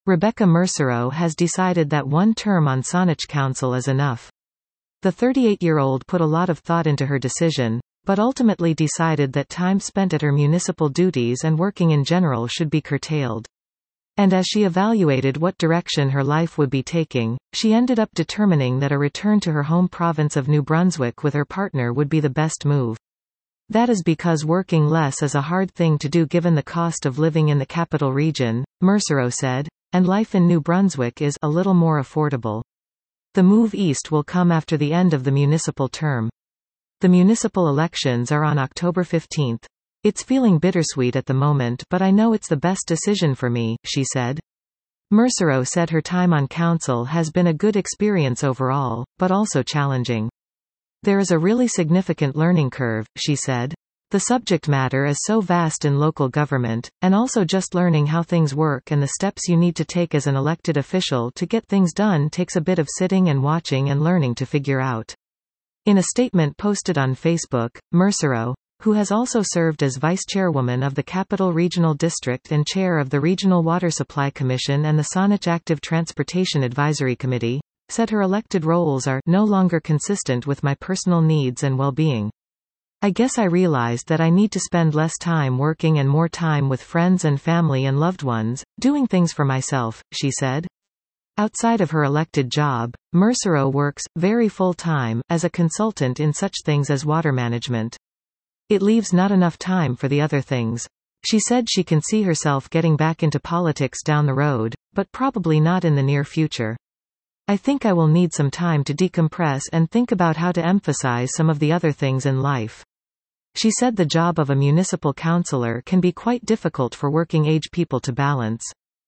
Rebecca Mercero has decided that one term on Saanich Council is enough. The 38-year-old put a lot of thought into her decision, but ultimately decided that time spent at her municipal duties and working in general should be curtailed. And as she evaluated what direction her life would be taking, she ended up determining that a return to her home province of New Brunswick with her partner would be the best move. That is because working less is a hard thing to do given the cost of living in the capital region, Mercero said, and life in New Brunswick is a little more affordable. The move east will come after the end of the municipal term. The municipal elections are on October 15. It's feeling bittersweet at the moment, but I know it's the best decision for me, she said. Mercero said her time on council has been a good experience overall, but also challenging. There is a really significant learning curve, she said. The subject matter is so vast in local government, and also just learning how things work and the steps you need to take as an elected official to get things done takes a bit of sitting and watching and learning to figure out. In a statement posted on Facebook, Mercero, who has also served as vice-chairwoman of the Capital Regional District and chair of the Regional Water Supply Commission and the Saanich Active Transportation Advisory Committee, said her elected roles are no longer consistent with my personal needs and well-being. I guess I realized that I need to spend less time working and more time with friends and family and loved ones, doing things for myself, she said. Outside of her elected job, Mercero works, very full-time, as a consultant in such things as water management. It leaves not enough time for the other things. She said she can see herself getting back into politics down the road, but probably not in the near future. I think I will need some time to decompress and think about how to emphasize some of the other things in life. She said the job of a municipal councillor can be quite difficult for working-age people to balance.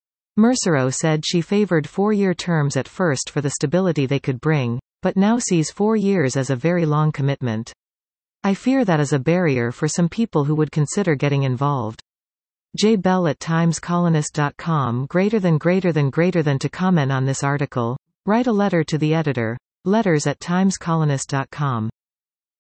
Mercero said she favored 4-year terms at first for the stability they could bring, but now sees 4 years as a very long commitment. I fear that is a barrier for some people who would consider getting involved. J. Bell at timescolonist.com. To comment on this article, write a letter to the editor. Letters@timescolonist.com.